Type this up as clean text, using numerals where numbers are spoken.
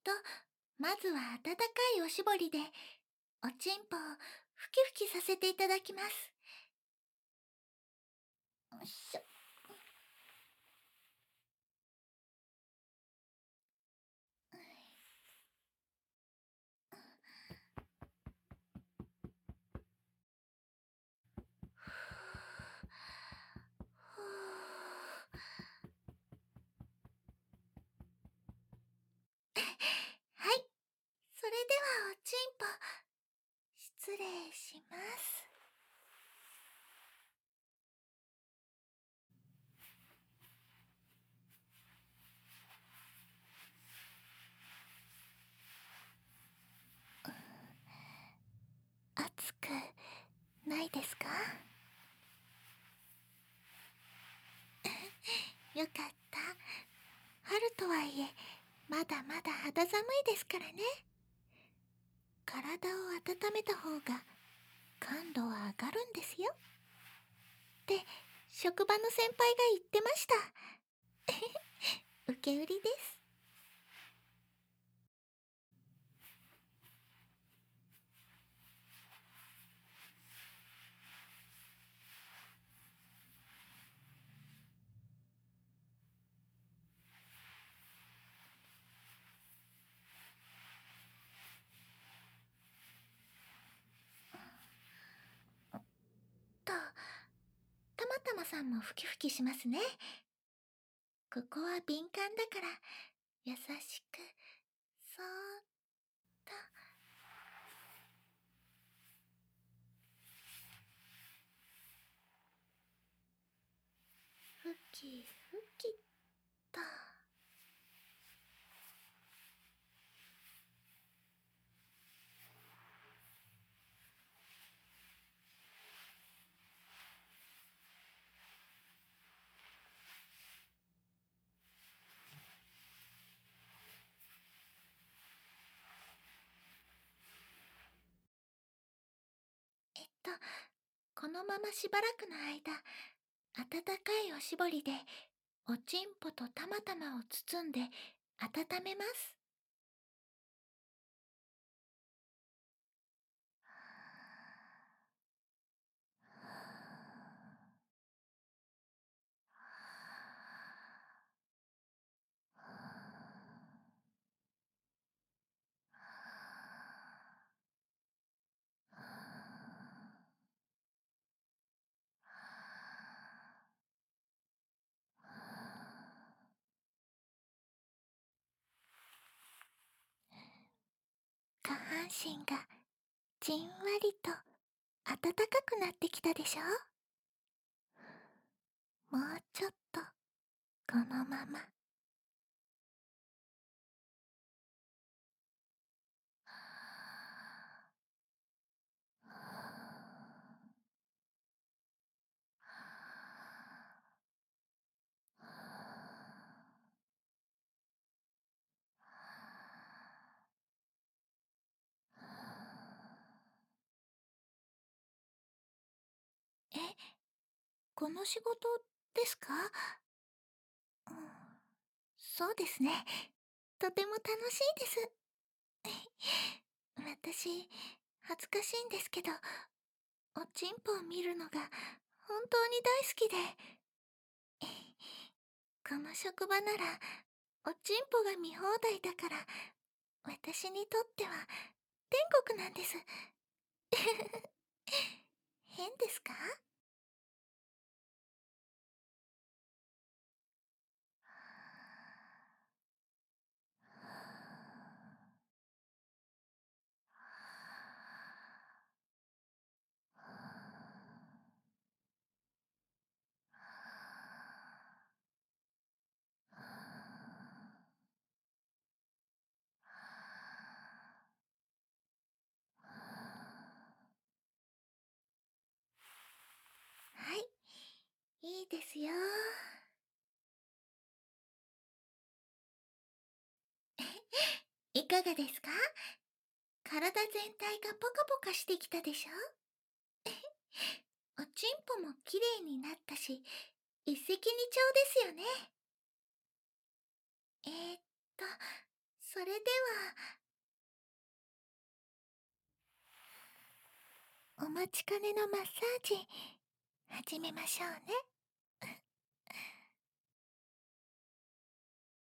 と、まずは温かいおしぼりで、おちんぽをふきふきさせていただきます。よいしょ。はい、それではおちんぽ、失礼します。熱くないですか？よかった。春とはいえ、まだまだ肌寒いですからね。体を温めた方が感度は上がるんですよ。って職場の先輩が言ってました。受け売りです。と、たまたまさんもふきふきしますね。ここは敏感だから、優しく、そーっと。ふきふきと。このまましばらくの間、温かいおしぼりで、おちんぽとたまたまを包んで、温めます。下半身がじんわりと暖かくなってきたでしょ？もうちょっと、このまま。え、この仕事ですか？うん、そうですね。とても楽しいです。私、恥ずかしいんですけど、おちんぽを見るのが本当に大好きで、この職場なら、おちんぽが見放題だから、私にとっては天国なんです。変ですか？はい、いいですよ。いかがですか？体全体がポカポカしてきたでしょ？おちんぽもきれいになったし、一石二鳥ですよね。えーっと、 それでは、お待ちかねのマッサージ、始めましょうね。